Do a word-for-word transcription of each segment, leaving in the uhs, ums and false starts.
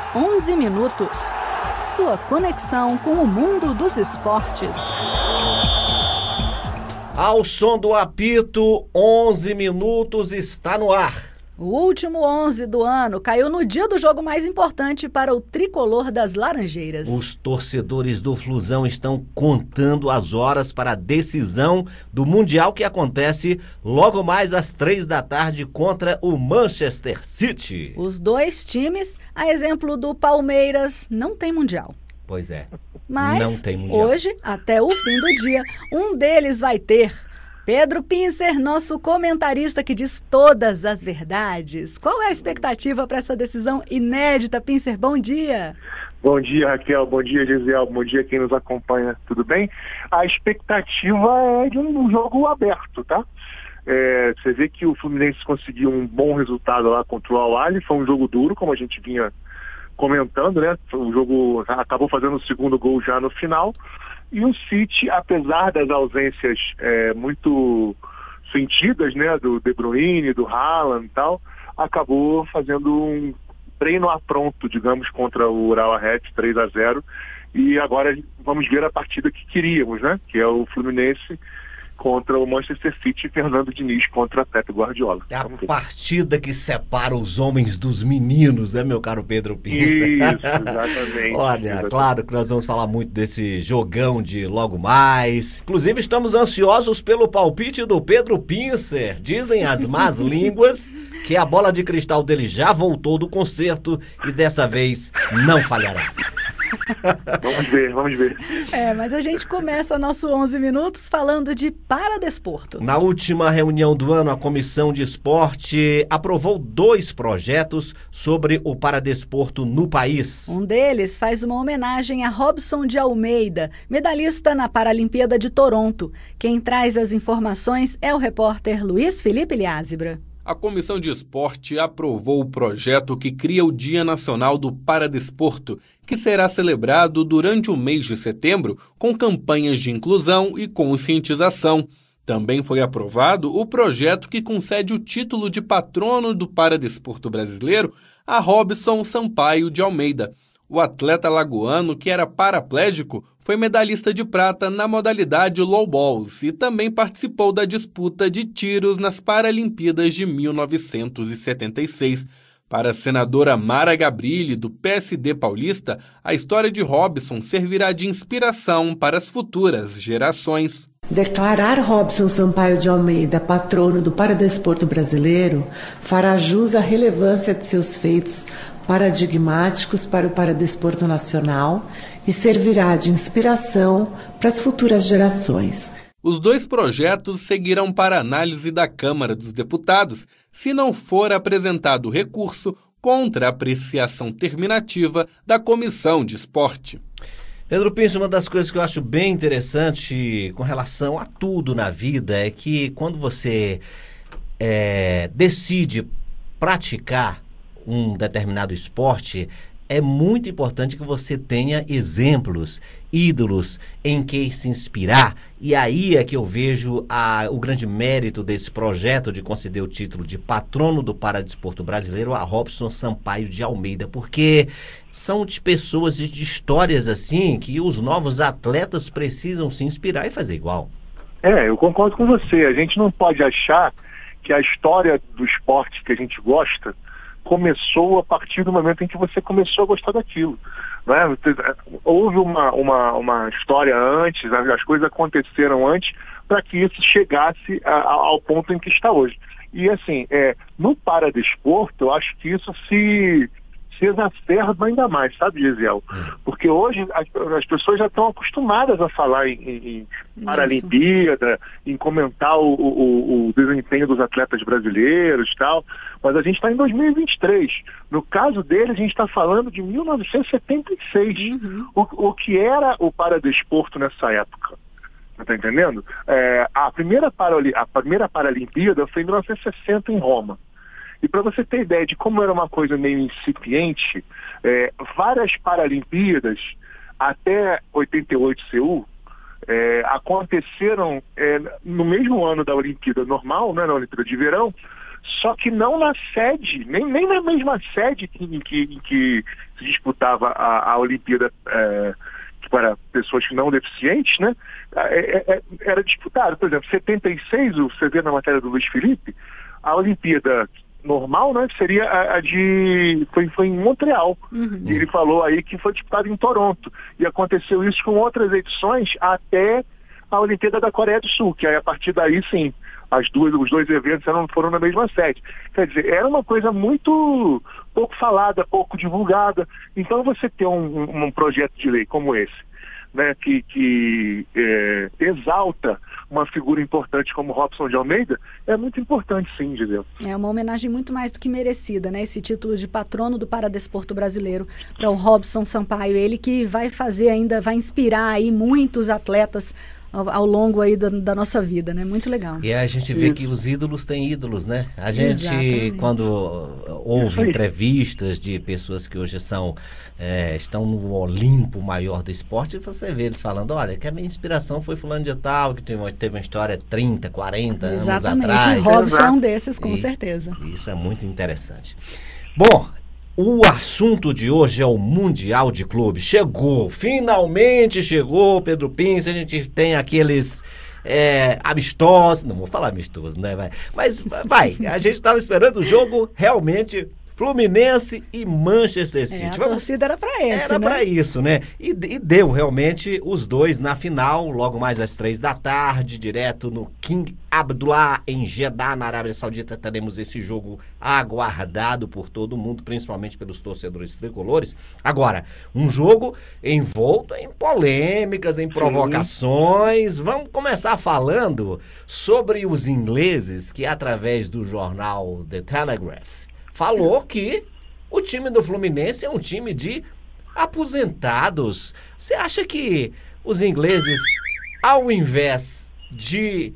onze minutos. Sua conexão com o mundo dos esportes. Ao som do apito, onze minutos está no ar. O último onze do ano caiu no dia do jogo mais importante para o tricolor das Laranjeiras. Os torcedores do Flusão estão contando as horas para a decisão do Mundial que acontece logo mais às três da tarde contra o Manchester City. Os dois times, a exemplo do Palmeiras, não tem Mundial. Pois é, Mas não tem Mundial. Hoje, até o fim do dia, um deles vai ter. Pedro Pincer, nosso comentarista que diz todas as verdades. Qual é a expectativa para essa decisão inédita, Pincer? Bom dia. Bom dia, Raquel. Bom dia, Gisele. Bom dia quem nos acompanha. Tudo bem? A expectativa é de um jogo aberto, tá? É, você vê que o Fluminense conseguiu um bom resultado lá contra o Al-Ahly. Foi um jogo duro, como a gente vinha comentando, né? O jogo acabou fazendo o segundo gol já no final. E o City, apesar das ausências é, muito sentidas, né, do De Bruyne, do Haaland e tal, acabou fazendo um treino a pronto, digamos, contra o Urawa Reds, três a zero. E agora vamos ver a partida que queríamos, né, que é o Fluminense contra o Manchester City e Fernando Diniz contra Pep Guardiola. É a partida que separa os homens dos meninos, né, meu caro Pedro Pincer? Isso, exatamente. Olha, exatamente. Claro que nós vamos falar muito desse jogão de logo mais. Inclusive, estamos ansiosos pelo palpite do Pedro Pincer. Dizem as más línguas que a bola de cristal dele já voltou do concerto e dessa vez não falhará. Vamos ver, vamos ver. É, mas a gente começa nosso onze minutos falando de paradesporto. Na última reunião do ano, a Comissão de Esporte aprovou dois projetos sobre o paradesporto no país. Um deles faz uma homenagem a Robson de Almeida, medalhista na Paralimpíada de Toronto. Quem traz as informações é o repórter Luiz Felipe Liázebra. A Comissão de Esporte aprovou o projeto que cria o Dia Nacional do Paradesporto, que será celebrado durante o mês de setembro com campanhas de inclusão e conscientização. Também foi aprovado o projeto que concede o título de patrono do paradesporto brasileiro a Robson Sampaio de Almeida. O atleta lagoano, que era paraplégico, foi medalhista de prata na modalidade low balls e também participou da disputa de tiros nas Paralimpíadas de mil novecentos e setenta e seis. Para a senadora Mara Gabrilli, do P S D paulista, a história de Robson servirá de inspiração para as futuras gerações. Declarar Robson Sampaio de Almeida patrono do paradesporto brasileiro fará jus à relevância de seus feitos paradigmáticos para o paradesporto nacional e servirá de inspiração para as futuras gerações. Os dois projetos seguirão para análise da Câmara dos Deputados, se não for apresentado recurso contra a apreciação terminativa da Comissão de Esporte. Pedro Pincer, uma das coisas que eu acho bem interessante com relação a tudo na vida é que quando você é, decide praticar um determinado esporte, é muito importante que você tenha exemplos, ídolos em quem se inspirar. E aí é que eu vejo a, o grande mérito desse projeto de conceder o título de patrono do paradesporto brasileiro a Robson Sampaio de Almeida, porque são de pessoas e de histórias assim que os novos atletas precisam se inspirar e fazer igual. É, eu concordo com você. A gente não pode achar que a história do esporte que a gente gosta começou a partir do momento em que você começou a gostar daquilo, né? Houve uma, uma, uma história antes, as coisas aconteceram antes para que isso chegasse a, a, ao ponto em que está hoje. E assim, é, no paradesporto, eu acho que isso se, se exacerba ainda mais, sabe, Gisele? Porque hoje as, as pessoas já estão acostumadas a falar em, em, em Paralimpíada, em comentar o, o, o desempenho dos atletas brasileiros e tal, mas a gente está em dois mil e vinte e três. No caso dele, a gente está falando de mil novecentos e setenta e seis, uhum. o, o que era o paradesporto nessa época. Tá entendendo? É, a, primeira Parali- a primeira Paralimpíada foi em mil novecentos e sessenta em Roma. E para você ter ideia de como era uma coisa meio incipiente, é, várias Paralimpíadas, até oitenta e oito Seul, é, aconteceram é, no mesmo ano da Olimpíada normal, né, na Olimpíada de Verão, só que não na sede, nem, nem na mesma sede que, em, que, em que se disputava a, a Olimpíada é, para pessoas não deficientes, né? É, é, era disputado. Por exemplo, setenta e seis, você vê na matéria do Luiz Felipe, a Olimpíada normal, né, seria a, a de... Foi, foi em Montreal. Uhum. E ele falou aí que foi disputado em Toronto. E aconteceu isso com outras edições até a Olimpíada da Coreia do Sul, que aí a partir daí, sim, as duas, os dois eventos eram, foram na mesma sede. Quer dizer, era uma coisa muito pouco falada, pouco divulgada. Então você ter um, um, um projeto de lei como esse, né, que, que é, exalta uma figura importante como Robson de Almeida, é muito importante, sim, Gisele. É uma homenagem muito mais do que merecida, né? Esse título de patrono do paradesporto brasileiro para o Robson Sampaio, ele que vai fazer ainda, vai inspirar aí muitos atletas ao, ao longo aí da, da nossa vida, né? Muito legal. E a gente vê que os ídolos têm ídolos, né? A gente, Exatamente. Quando ouve entrevistas de pessoas que hoje são, é, estão no Olimpo maior do esporte, você vê eles falando, olha, que a minha inspiração foi fulano de tal, que teve uma, teve uma história trinta, quarenta Exatamente. anos atrás. Exatamente, Robson é um desses, com e, certeza. Isso é muito interessante. Bom, o assunto de hoje é o Mundial de Clubes. Chegou, finalmente chegou, Pedro Pince. A gente tem aqueles é, amistosos, não vou falar amistosos, né? Vai. Mas vai, a gente estava esperando o jogo realmente Fluminense e Manchester City. É, a Vamos... torcida era para esse, Era né? para isso, né? E, e deu realmente os dois na final, logo mais às três da tarde, direto no King Abdullah, em Jeddah, na Arábia Saudita. Teremos esse jogo aguardado por todo mundo, principalmente pelos torcedores tricolores. Agora, um jogo envolto em polêmicas, em provocações. Sim. Vamos começar falando sobre os ingleses que, através do jornal The Telegraph, falou que o time do Fluminense é um time de aposentados. Você acha que os ingleses, ao invés de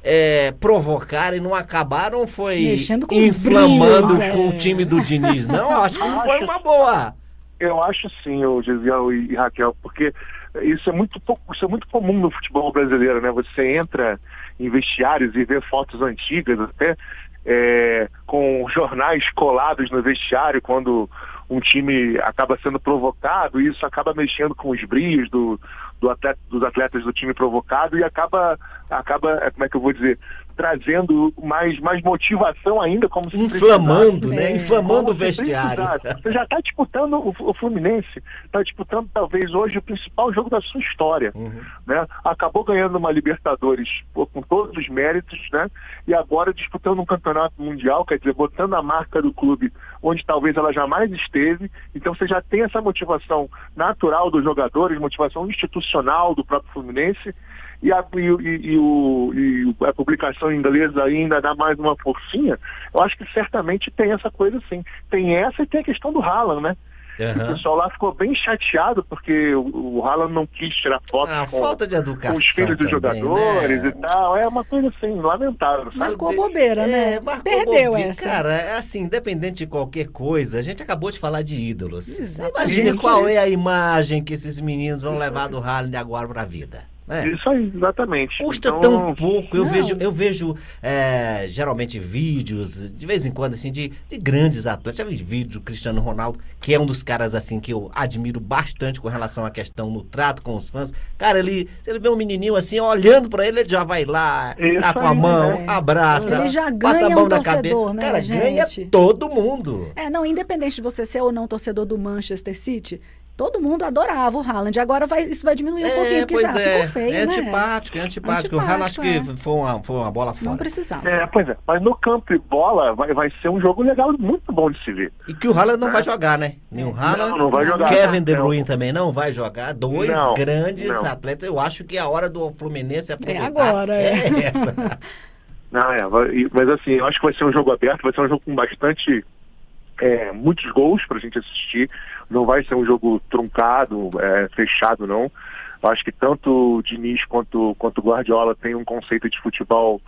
é, provocarem, não acabaram foi com inflamando brilhos, com é. o time do Diniz? Não, acho que não foi uma boa. Eu acho sim, o Gesiel e Raquel, porque isso é muito pouco, isso é muito comum no futebol brasileiro, né? Você entra em vestiários e vê fotos antigas até, É, com jornais colados no vestiário quando um time acaba sendo provocado, e isso acaba mexendo com os brilhos do, do atleta, dos atletas do time provocado, e acaba, acaba, como é que eu vou dizer, trazendo mais, mais motivação ainda, como se inflamando, né? É. Inflamando o vestiário. Você já está disputando, o, o Fluminense está disputando talvez hoje o principal jogo da sua história. Uhum. Né? Acabou ganhando uma Libertadores pô, com todos os méritos, né? E agora disputando um campeonato mundial, quer dizer, botando a marca do clube onde talvez ela jamais esteve. Então você já tem essa motivação natural dos jogadores, motivação institucional do próprio Fluminense. E a, e, e, e, o, e a publicação inglesa ainda dá mais uma forcinha. Eu acho que certamente tem essa coisa sim. Tem essa e tem a questão do Haaland, né? Uhum. O pessoal lá ficou bem chateado porque o, o Haaland não quis tirar fotos ah, com, falta de educação com os filhos dos também, jogadores, né? E tal. É uma coisa assim, lamentável. Marcou bobeira, é, né? Marcou Perdeu bobeira. essa. Cara, é assim, independente de qualquer coisa, a gente acabou de falar de ídolos. Exatamente. Imagina qual é a imagem que esses meninos vão levar do Haaland agora pra vida. É. Isso aí, exatamente. Custa então... tão pouco. Eu Não. vejo, eu vejo é, geralmente vídeos, de vez em quando, assim, de, de grandes atletas. Já vi vídeo do Cristiano Ronaldo, que é um dos caras assim que eu admiro bastante com relação à questão no trato com os fãs. Cara, ele, se ele vê um menininho assim, olhando pra ele, ele já vai lá, Isso tá com a aí, mão, é. abraça, Ele já passa a ganha mão um na torcedor, cabeça. né, Cara, gente? ganha todo mundo. É, não, independente de você ser ou não torcedor do Manchester City, todo mundo adorava o Haaland. Agora vai, isso vai diminuir um É, pouquinho, porque pois já é. ficou feio, É né? antipático, é antipático. O Antipático, Haaland acho que é. foi uma, foi uma bola fora. Não precisava. É, pois é. Mas no campo e bola vai, vai ser um jogo legal, muito bom de se ver. E que o Haaland não É. vai jogar, né? Nem o Haaland, Não, não vai jogar. Kevin De Não. Bruyne também não vai jogar. Dois Não, grandes não. atletas. Eu acho que a hora do Fluminense aproveitar É agora, é. é essa. Não, é, vai- mas assim, eu acho que vai ser um jogo aberto, vai ser um jogo com bastante, é, muitos gols pra gente assistir. Não vai ser um jogo truncado, é, fechado, não. Eu acho que tanto o Diniz quanto, quanto o Guardiola tem um conceito de futebol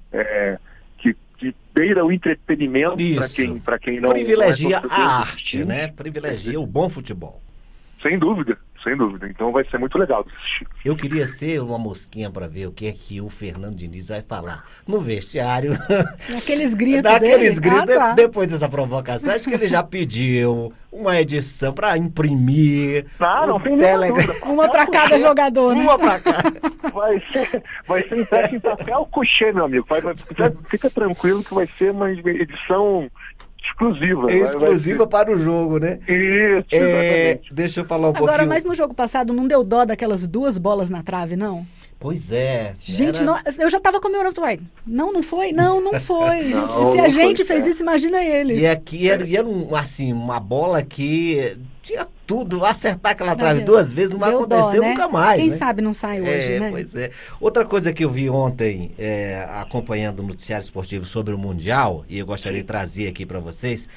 é, que, que beira o entretenimento para Isso. quem, pra quem não Privilegia não é torcedor a dos arte, times. né? Privilegia o bom futebol. Sem dúvida, sem dúvida. Então vai ser muito legal de assistir. Eu queria ser uma mosquinha para ver o que é que o Fernando Diniz vai falar no vestiário. Aqueles gritos Daqueles dele. gritos, Ah, tá. depois dessa provocação, acho que ele já pediu uma edição para imprimir. Ah, não o tem nenhuma Telegram. dúvida. Uma para cada jogador, né? Uma para cá. Vai ser, vai ser impresso em papel couché, meu amigo. Vai, vai, fica tranquilo que vai ser uma edição exclusiva. Vai- vai Exclusiva para o jogo, né? ser- Isso, É, exatamente. deixa eu falar um Agora, pouquinho. mas no jogo passado não deu dó daquelas duas bolas na trave, não? Pois é. Gente, era- não- eu já tava comemorando. Ué, não, não foi? Não, não foi. Não, gente. Se a não gente foi, fez é. isso, imagina eles. E aqui era, e era um, assim, uma bola que tinha tudo. Acertar aquela trave Deu- duas vezes não vai deu dó, acontecer né? nunca mais. Quem né? sabe não sai hoje, É, né? pois é. Outra coisa que eu vi ontem, é, acompanhando o noticiário esportivo sobre o Mundial, e eu gostaria de trazer aqui para vocês,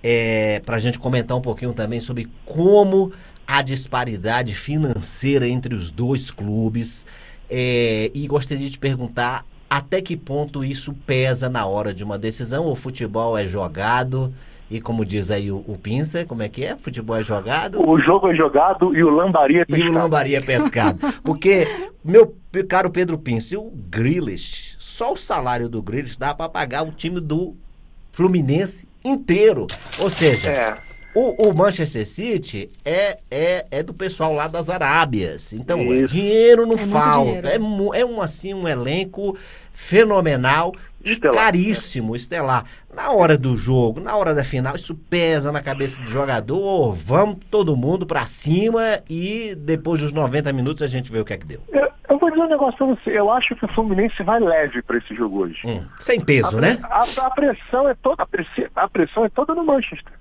é, para a gente comentar um pouquinho também sobre como a disparidade financeira entre os dois clubes, é, e gostaria de te perguntar até que ponto isso pesa na hora de uma decisão. O futebol é jogado, e como diz aí o, o Pincer, como é que é? Futebol é jogado? O jogo é jogado e o lambaria é E o pescado. lambaria pescado. Porque, meu caro Pedro Pince, o Grealish, só o salário do Grealish dá para pagar o time do Fluminense inteiro. Ou seja, É. o, o Manchester City é, é, é do pessoal lá das Arábias. Então, é, Isso. dinheiro não É muito falta. dinheiro. É, mu- é um, assim, um elenco fenomenal e Estelar. caríssimo, estelar. Na hora do jogo, na hora da final, isso pesa na cabeça do jogador. Vamos todo mundo pra cima e depois dos noventa minutos a gente vê o que é que deu. Eu, eu vou dizer um negócio pra você. Eu acho que o Fluminense vai leve pra esse jogo hoje. Hum, sem peso, a, né? A, a pressão é toda, a, pressi- a pressão é toda no Manchester.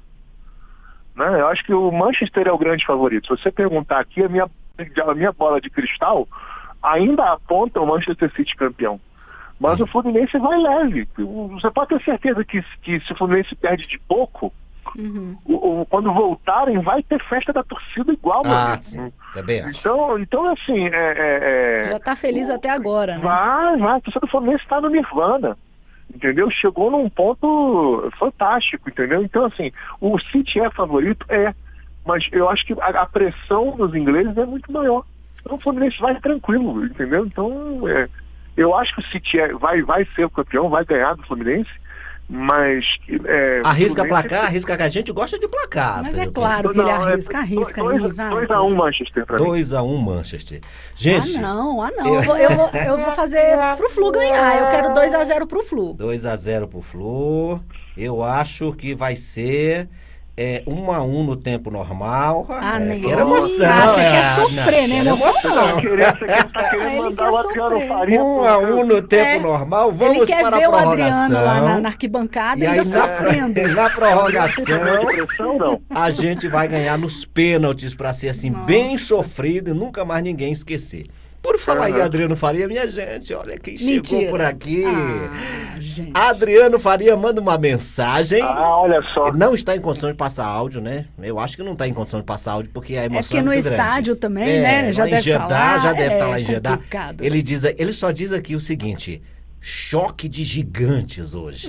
Né? Eu acho que o Manchester é o grande favorito. Se você perguntar aqui, a minha, a minha bola de cristal ainda aponta o Manchester City campeão. Mas o Fluminense vai leve. Você pode ter certeza que, que se o Fluminense perde de pouco, Uhum. o, o- quando voltarem vai ter festa da torcida igual, meu Ah, amigo. sim, também acho. Então, então assim, é, é, é, Já tá feliz até agora, né? vai, vai, a torcida do Fluminense está no Nirvana, entendeu? Chegou num ponto fantástico, entendeu? Então, assim, o City é favorito? É, mas eu acho que a, a pressão dos ingleses é muito maior. Então o Fluminense vai tranquilo, entendeu? Então, é, eu acho que o City é, vai, vai ser o campeão, vai ganhar do Fluminense, mas... É, Arrisca Fluminense- placar, arrisca que a gente gosta de placar. Mas é Pedro claro que ele Não, é arrisca, arrisca aí, vai. dois a um Manchester pra mim. dois a um Manchester. Gente, Ah, não, ah, não. Eu vou, eu vou, eu vou fazer pro Flu ganhar. Eu quero dois a zero pro Flu. dois a zero pro Flu. Eu acho que vai ser é, um a um no tempo normal. Ah, é, nem. quero emoção. Ah, você é, quer sofrer, né? quero Emoção Você não. tá querendo, você tá Ah, querendo ele mandar quer o Adriano sofrer. Faria Um a um no tempo É. normal. Vamos Ele quer para ver a o prorrogação. Adriano lá na, na arquibancada E ainda aí, na, sofrendo. na prorrogação, pressão, não. a gente vai ganhar nos pênaltis para ser assim, Nossa. bem sofrido e nunca mais ninguém esquecer. Por falar em Aham. Adriano Faria, minha gente, olha quem chegou Mentira. por aqui. Ah, gente. Adriano Faria manda uma mensagem. Ah, olha só. Ele não está em condição de passar áudio, né? Eu acho que não está em condição de passar áudio porque a emoção É porque é no muito grande. estádio também, É, né? Já lá em deve estar Jeddah, lá. já deve é estar lá em Jeddah. complicado. Ele, diz, ele só diz aqui o seguinte: choque de gigantes hoje.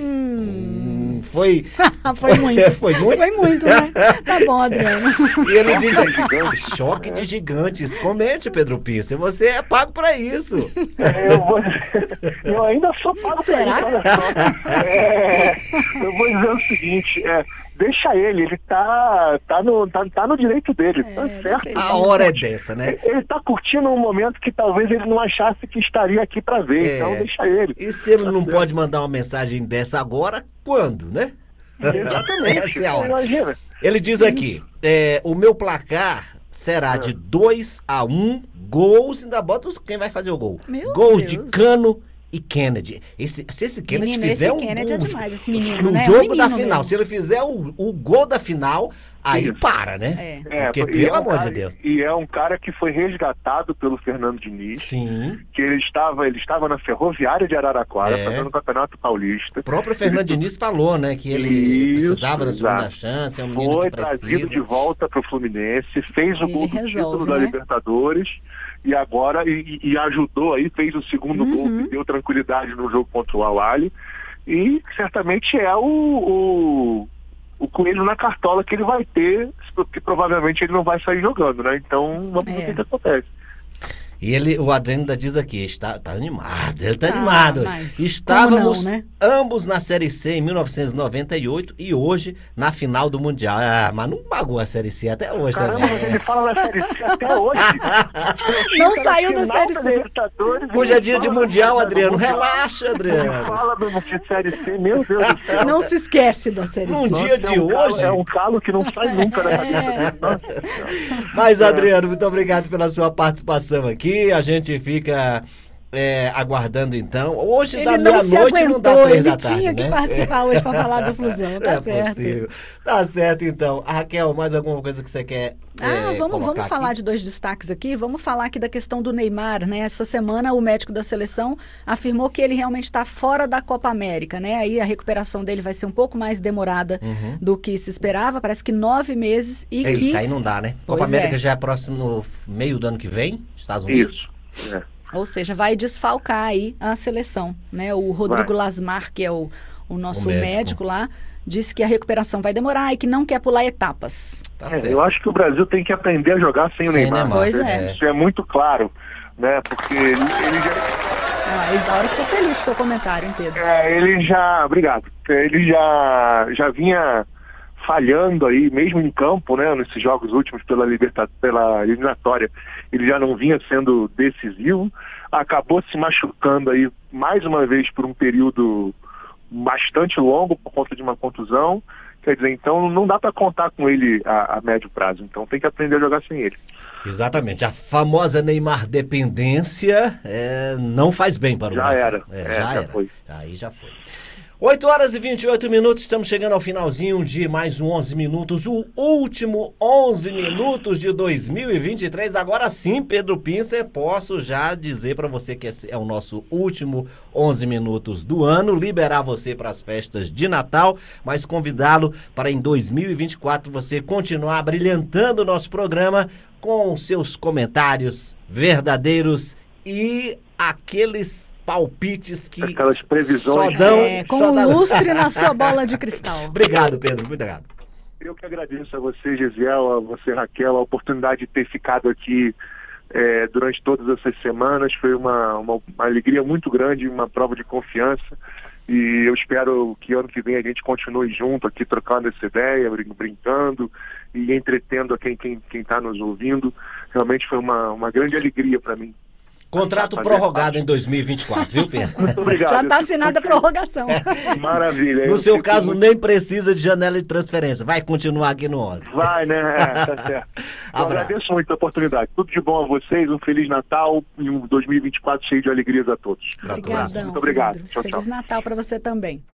Hum, foi. Foi muito. Foi muito? Foi muito, né? Tá bom, Adriano. E ele diz aqui, choque de gigantes. Comente, Pedro Pince, você é pago pra isso. É, eu, vou dizer, eu ainda sou pago pra Será? isso, olha só. É, eu vou dizer o seguinte, é, deixa ele, ele tá, tá, no, tá, tá no direito dele, tá É, certo. ele A hora é dessa, né? Ele tá curtindo um momento que talvez ele não achasse que estaria aqui pra ver, É. então deixa ele. E se ele não pode mandar uma mensagem dessa agora, quando, né? Exatamente. Essa é a hora. Imagina. Ele diz aqui, é, o meu placar será de dois a um, gols, ainda bota os- quem vai fazer o gol. Meu gols Deus. de Cano e Kennedy. Esse, se esse Kennedy Menino, fizer esse um Kennedy é gol demais, esse menino, no né? É um jogo da menino final, mesmo. se ele fizer o, o gol da final, aí Isso. para, né? É. É, Porque, e pelo é um amor cara- de Deus. E é um cara que foi resgatado pelo Fernando Diniz, Sim. que ele estava, ele estava na Ferroviária de Araraquara, É. fazendo o Campeonato Paulista. O próprio Fernando Diniz falou, né, que ele Isso, precisava da segunda exato. chance, é um menino Foi que trazido precisa. de volta para o Fluminense, fez o Ele gol do resolve, título da né? Libertadores e agora e, e ajudou aí, fez o segundo Uhum. gol que deu tranquilidade no jogo contra o Al-Ahly e certamente é o, o, o coelho na cartola que ele vai ter, porque provavelmente ele não vai sair jogando, né? Então, vamos ver o É. que que acontece. E ele, o Adriano ainda diz aqui, está, tá animado, ele tá Ah, animado. mas Estávamos como não, né? ambos na Série C em mil novecentos e noventa e oito e hoje na final do Mundial. Ah, mas não pagou a Série C até hoje Caramba, também. mas ele fala da Série C até hoje. Não Cara, saiu da final Série da C. Libertadores, Hoje é ele dia de fala Mundial, da- Adriano. do Mundial. Relaxa, Ele Adriano. fala do de Série C, meu Deus do céu. Não se esquece da Série Num C. dia É de um calo- hoje. É um calo que não sai nunca da cabeça É. dele. Nossa Senhora. Mas, Adriano, muito obrigado pela sua participação aqui. A gente fica é, aguardando então. Hoje Ele da não se meia-noite não dá aguentou, três ele da tarde, tinha que né? participar hoje para falar da fusão, tá é certo. possível. Tá certo, então. A Raquel, mais alguma coisa que você quer Ah, é, vamos, colocar vamos falar aqui? de dois destaques aqui. Vamos falar aqui da questão do Neymar, né? Essa semana o médico da seleção afirmou que ele realmente está fora da Copa América, né? Aí a recuperação dele vai ser um pouco mais demorada Uhum. do que se esperava. Parece que nove meses e Eita, que... aí não dá, né? Pois Copa América é. já é próximo no meio do ano que vem, Estados Unidos. Isso. É. Ou seja, vai desfalcar aí a seleção, né? O Rodrigo Vai. Lasmar, que é o, o nosso O médico. médico lá, disse que a recuperação vai demorar e que não quer pular etapas. Tá É, certo. eu acho que o Brasil tem que aprender a jogar sem o Sem Neymar. Neymar, Pois é. Isso é muito claro, né? Porque ele, ele já... Ah, a Isaura ficou feliz com o seu comentário, hein, Pedro? É, ele já, obrigado. Ele já, já vinha falhando aí, mesmo em campo, né, nesses jogos últimos pela liberta, pela eliminatória, ele já não vinha sendo decisivo, acabou se machucando aí mais uma vez por um período bastante longo por conta de uma contusão. Quer dizer, então não dá para contar com ele a, a médio prazo, então tem que aprender a jogar sem ele. Exatamente. A famosa Neymar dependência é, não faz bem para o Já Brasil. era. É, É, já já era. foi. Aí já foi. oito horas e vinte e oito minutos, estamos chegando ao finalzinho de mais um onze minutos, o último onze minutos de dois mil e vinte e três. Agora sim, Pedro Pincer, posso já dizer para você que esse é o nosso último onze minutos do ano, liberar você para as festas de Natal, mas convidá-lo para em dois mil e vinte e quatro você continuar brilhantando o nosso programa com seus comentários verdadeiros e aqueles palpites que Aquelas só previsões. dão... É, com só um dá- lustre na sua bola de cristal. Obrigado, Pedro. Muito obrigado. Eu que agradeço a você, Gisele, a você, Raquel, a oportunidade de ter ficado aqui é, durante todas essas semanas. Foi uma, uma, uma alegria muito grande, uma prova de confiança. E eu espero que ano que vem a gente continue junto aqui, trocando essa ideia, brin- brincando e entretendo a quem está quem, quem tá nos ouvindo. Realmente foi uma, uma grande alegria para mim. Contrato Fazer prorrogado parte. em dois mil e vinte e quatro, viu, Pedro? Muito obrigado. Já Eu está fico assinada a muito feliz. prorrogação. Maravilha. No Eu seu fico caso, muito- nem precisa de janela de transferência. Vai continuar aqui no onze. Vai, né? É, tá certo. Eu Abraço. agradeço muito a oportunidade. Tudo de bom a vocês, um Feliz Natal e um dois mil e vinte e quatro cheio de alegrias a todos. Obrigadão, Muito obrigado. Pedro. Tchau, Feliz tchau. Natal para você também.